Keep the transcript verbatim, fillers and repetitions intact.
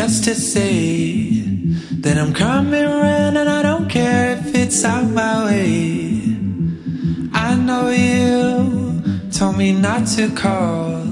just to say that I'm coming around and I don't care if it's out my way. I know you told me not to call,